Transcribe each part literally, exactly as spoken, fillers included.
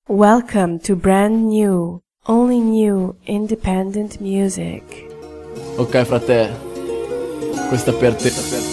Welcome to brand new, only new independent music. Ok frate, questa per te, questa per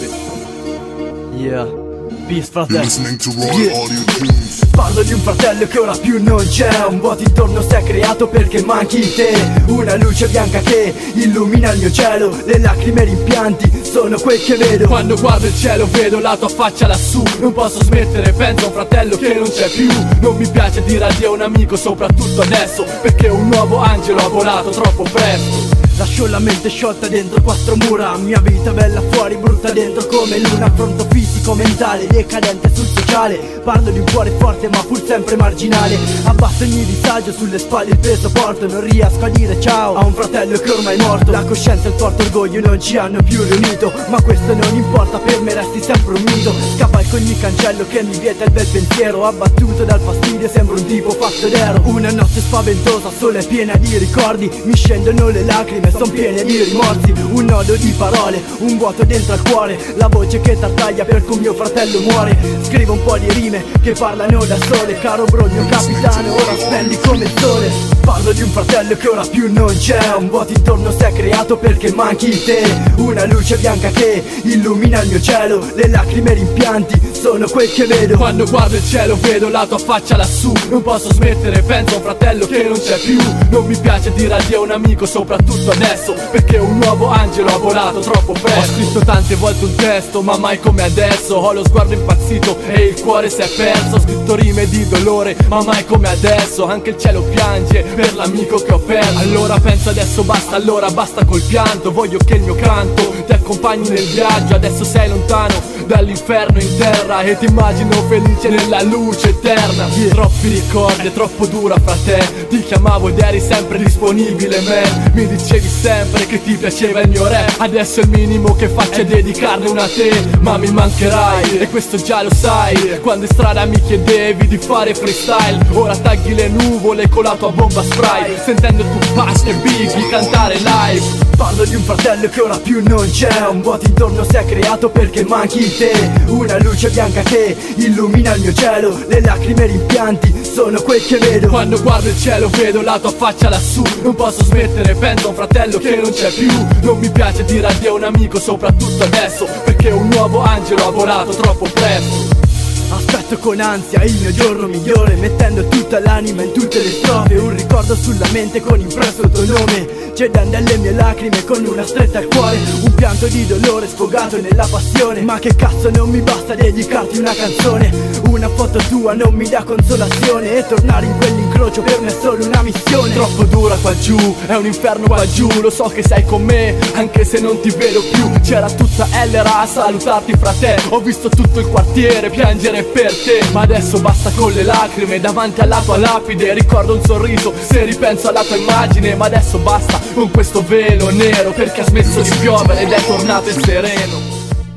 te. Yeah, peace frate. Yeah. Parlo di un fratello che ora più non c'è. Un vuoto intorno si è creato perché manchi te. Una luce bianca che illumina il mio cielo. Le lacrime e rimpianti sono quel che vedo. Quando guardo il cielo vedo la tua faccia lassù. Non posso smettere, penso a un fratello che non c'è più. Non mi piace dire addio a un amico, soprattutto adesso, perché un nuovo angelo ha volato troppo presto. Lascio la mente sciolta dentro quattro mura. Mia vita bella fuori, brutta dentro come luna. Affronto fisico, mentale, decadente sul sociale. Parlo di un cuore forte ma pur sempre marginale. Abbasso ogni disagio, sulle spalle il peso porto. Non riesco a dire ciao a un fratello che ormai è morto. La coscienza e il forte orgoglio non ci hanno più riunito, ma questo non importa, per me resti sempre un mito. Scavalco ogni cancello che mi vieta il bel pensiero. Abbattuto dal fastidio sembro un tipo fatto d'ero. Una notte spaventosa, sole piena di ricordi. Mi scendono le lacrime, son piene di rimorsi. Un nodo di parole, un vuoto dentro al cuore. La voce che tartaglia perché un mio fratello muore. Scrivo un po' di rime che parlano da sole. Caro bro, mio capitano, ora spendi come il sole. Parlo di un fratello che ora più non c'è. Un vuoto intorno si è creato perché manchi te. Una luce bianca che illumina il mio cielo. Le lacrime e rimpianti sono quel che vedo. Quando guardo il cielo vedo la tua faccia lassù. Non posso smettere, penso a un fratello che non c'è più. Non mi piace dire addio a un amico, soprattutto adesso, perché un nuovo angelo ha volato troppo presto. Ho scritto tante volte un testo, ma mai come adesso. Ho lo sguardo impazzito e il cuore si è perso. Ho scritto rime di dolore, ma mai come adesso. Anche il cielo piange per l'amico che ho perso. Allora penso adesso basta, allora basta col pianto. Voglio che il mio canto ti accompagni nel viaggio. Adesso sei lontano dall'inferno in terra e ti immagino felice nella luce eterna. Yeah. Troppi ricordi, è troppo dura fra te. Ti chiamavo ed eri sempre disponibile, man. Mi dicevi sempre che ti piaceva il mio rap. Adesso il minimo che faccio è dedicarne una a te. Ma mi mancherai e questo già lo sai. Quando in strada mi chiedevi di fare freestyle, ora tagli le nuvole con la tua bomba spray, sentendo Tupac e Biggie cantare live. Parlo di un fratello che ora più non c'è. Un vuoto intorno si è creato perché manchi te. Una luce bianca che illumina il mio cielo. Le lacrime e rimpianti sono quel che vedo. Quando guardo il cielo vedo la tua faccia lassù. Non posso smettere, penso a un fratello che non c'è più. Non mi piace dire addio a un amico, soprattutto adesso, perché un nuovo angelo ha volato troppo presto. Aspetto con ansia il mio giorno migliore, mettendo tutta l'anima in tutte le strofe. Un ricordo sulla mente con impresso il tuo nome, cedendo alle mie lacrime con una stretta al cuore. Un pianto di dolore sfogato nella passione. Ma che cazzo, non mi basta dedicarti una canzone. Una foto tua non mi dà consolazione, e tornare in quell'incrocio per me è solo una missione. Troppo dura qua giù, è un inferno qua giù. Lo so che sei con me, anche se non ti vedo più. C'era tutta Ellera a salutarti fra te. Ho visto tutto il quartiere piangere per te, ma adesso basta con le lacrime davanti alla tua lapide. Ricordo un sorriso se ripenso alla tua immagine, ma adesso basta con questo velo nero, perché ha smesso di piovere ed è tornato il sereno.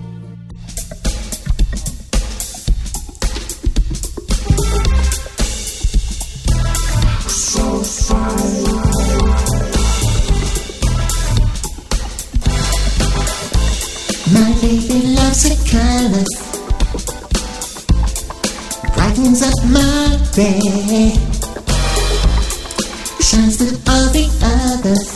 My baby loves the colors, brightens up my day, shines through all the others.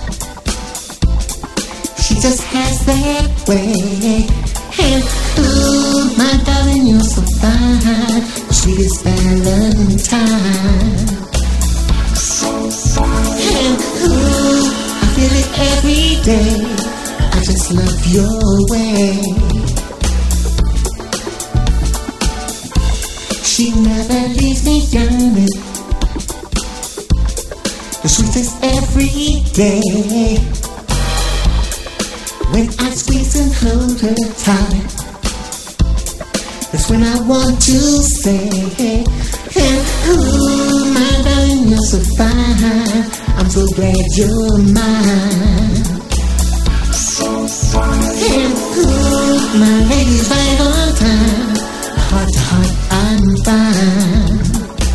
She just has that way. And ooh, my darling, you're so fine, the sweetest Valentine. And ooh, I feel it every day. I just love your way. She never leaves me yearning, the sweetest every day. When I squeeze and hold her tight, that's when I want to say, and ooh, my darling, you're so fine, I'm so glad you're mine. And ooh, my lady's right on time, heart to heart I'm fine.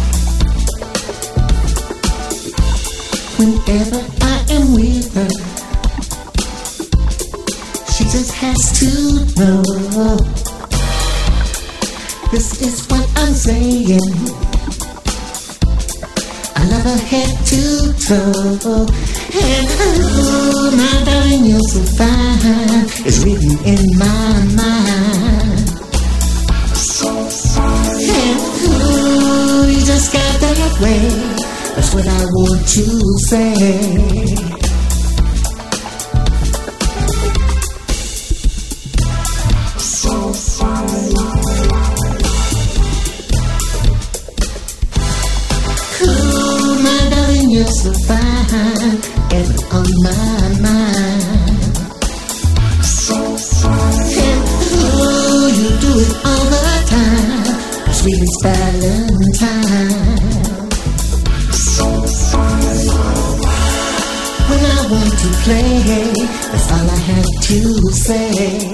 Whenever I am with her, she just has to know, this is what I'm saying. I love her head to toe. And oh, my darling, you're so fine. It's written in my mind. And oh, you just got that way. That's what I want to say. You're so fine, ever on my mind. And oh, you do it all the time, sweet as Valentine. When I want to play, that's all I have to say.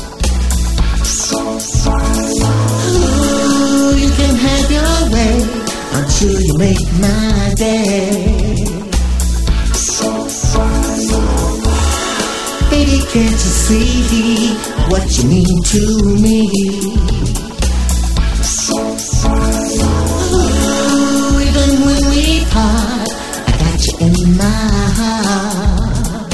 Oh, you can have your way. I'm sure you make my day. Baby, can't you see what you mean to me? Oh, even when we part, I got you in my heart.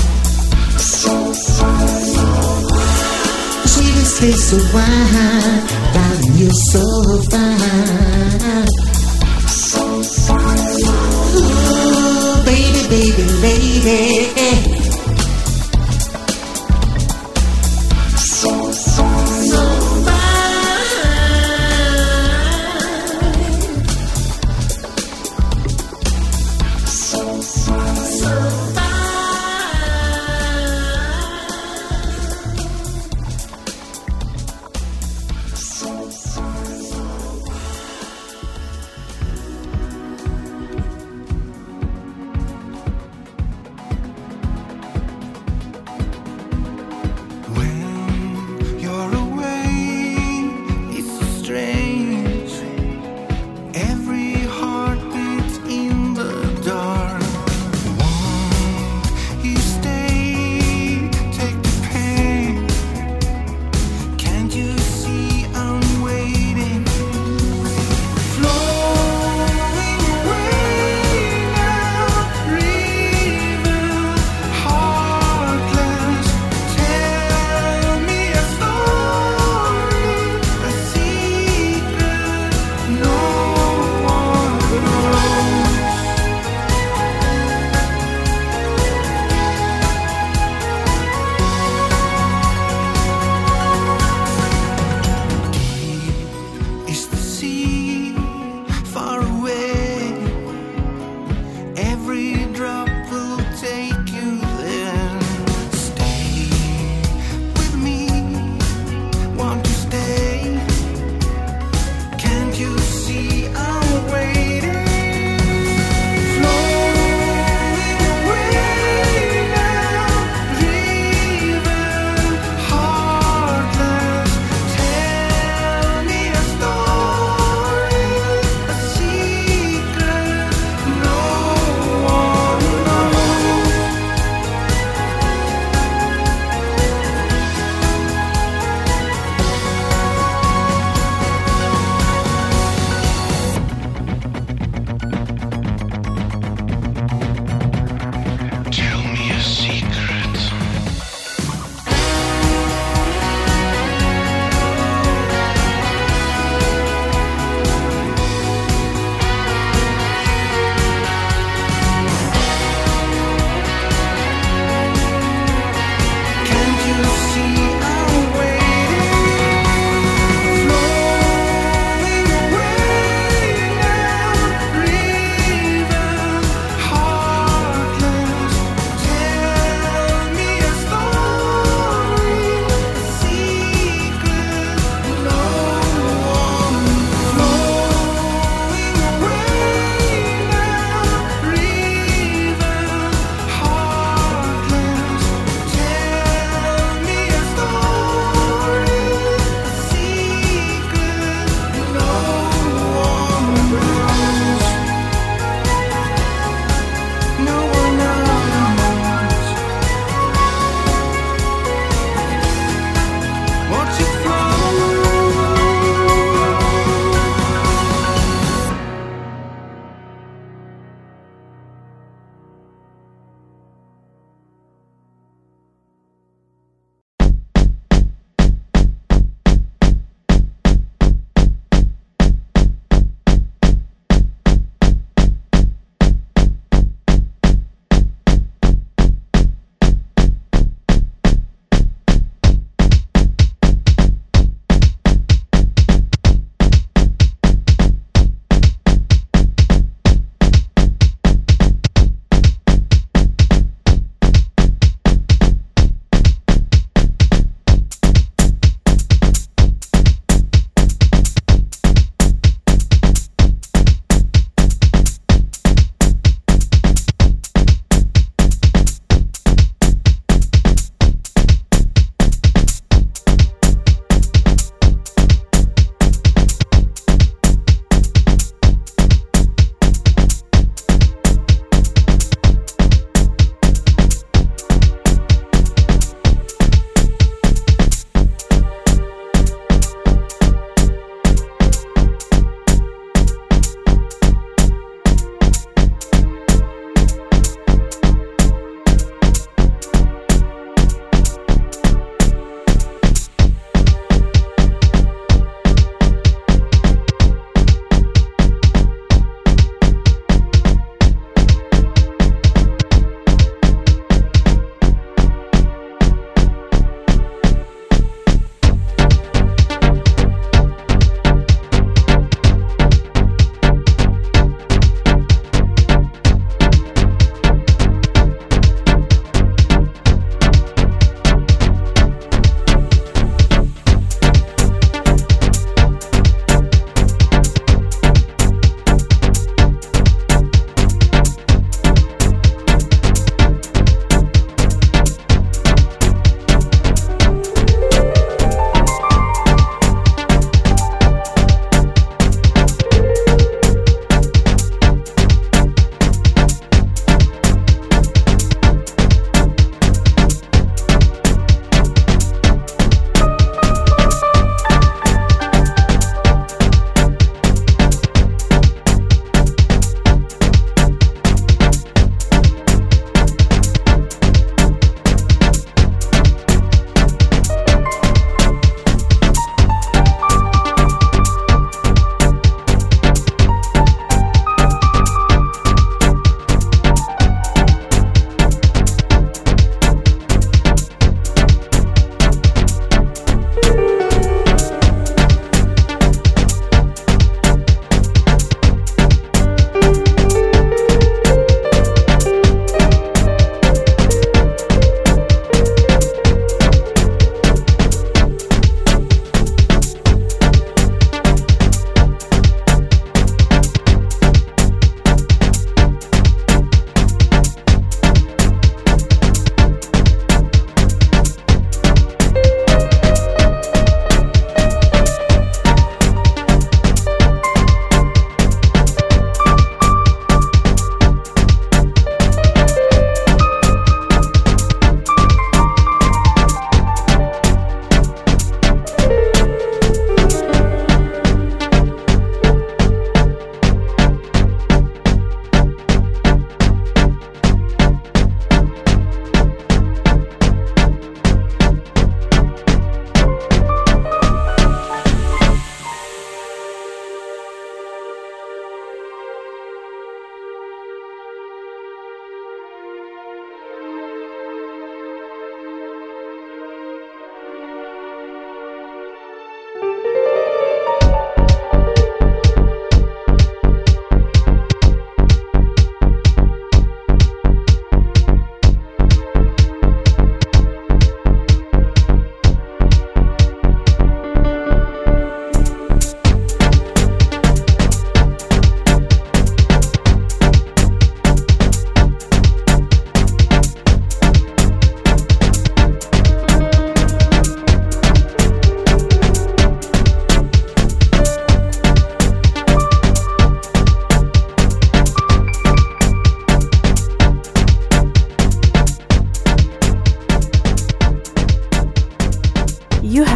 The sweetest taste of wine, darling, you're so fine. Ooh, baby, baby, baby. So, so, so fine. So, so, so fine. So, so, so.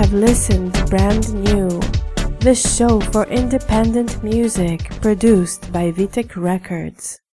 have listened to Brand New, the show for independent music produced by Vitek Records.